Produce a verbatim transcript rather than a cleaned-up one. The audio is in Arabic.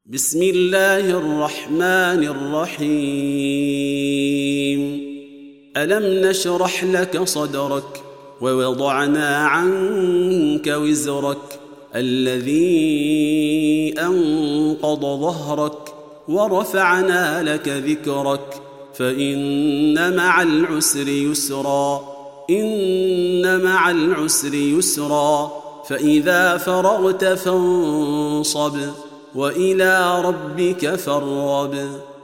بسم الله الرحمن الرحيم. ألم نشرح لك صدرك ووضعنا عنك وزرك الذي أنقض ظهرك ورفعنا لك ذكرك فإن مع العسر يسرا إن مع العسر يسرا فإذا فرغت فانصب وإلى ربك فارغب.